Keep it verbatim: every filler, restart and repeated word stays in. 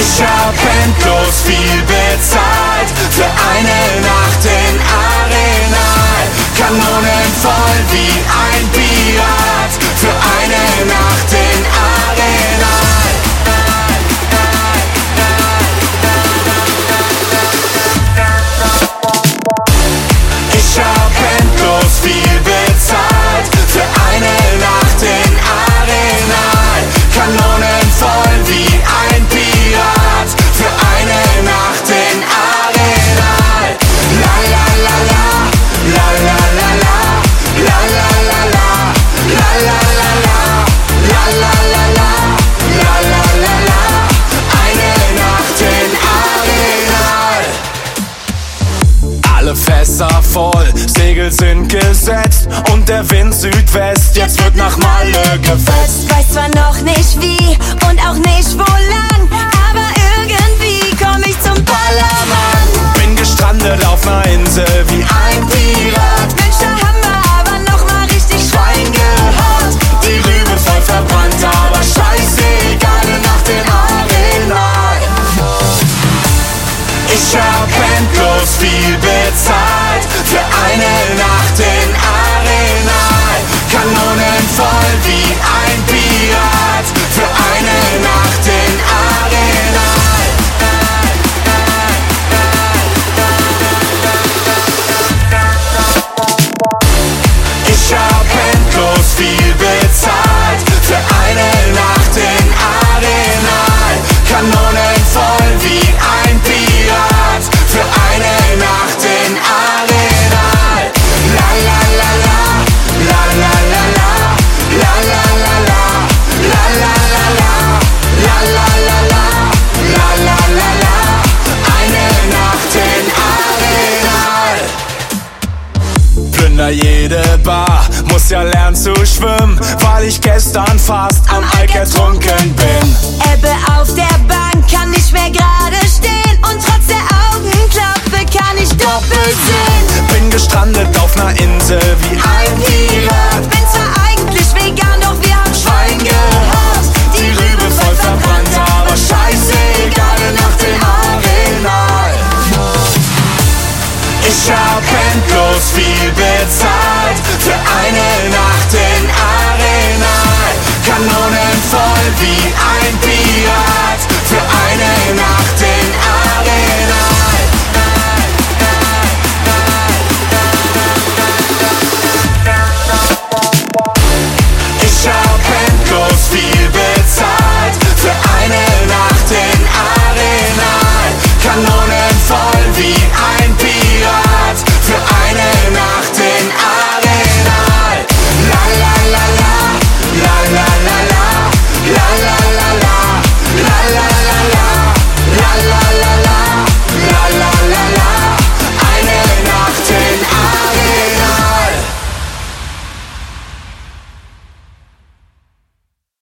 Ich hab endlos viel bezahlt für eine Nacht in Arenal. Kanonen voll wie ein Pirat für eine Nacht in Arenal. Ich hab endlos viel bezahlt für eine Nacht in Arenal. Kanonen voll wie ein Pirat für eine Nacht in Arenal. La la la la, la la la la, la la la la, la la la la, la la la la, la la la la. Eine Nacht in Arenal. Alle Fässer voll, Segel sind gesetzt und der Wind Südwest, jetzt wird nach Malle gefetzt. Weiß zwar noch nicht wie und auch nicht wo lang, aber irgendwie komm ich zum Ballermann. Bin gestrandet auf ner Insel wie ein Pirat. Mensch, da haben wir aber noch mal richtig Schwein gehabt. Die Rübe voll verbrannt, aber scheißegal, eine Nacht in Arenal. Ich hab endlos viel bezahlt für eine Nacht in Arenal. Kanonen voll wie ein Pirat für eine Nacht in Arenal. Ich hab endlos viel bezahlt für eine Nacht in Arenal. Kanonen voll wie ein Pirat für eine Nacht in Arenal. La la la la, la la la la, la la la la, la la la la, la la la la, la la la la. Eine Nacht in Arenal. Plünder jede Bar, muss ja lernen zu schwimmen, weil ich gestern fast am Alk ertrunken bin. Ebbe auf der Bank, kann nicht mehr gerade stehen und trotz der Augenklappe kann ich doppelt sehen. Bin gestrandet auf ner Insel wie ein Pirat. Bin zwar eigentlich vegan, doch wir haben Schwein gehabt. Die Rübe voll verbrannt, aber scheißegal, eine Nacht in Arenal. Ich hab endlos viel bezahlt für eine Nacht in Arenal. Kanonen voll wie ein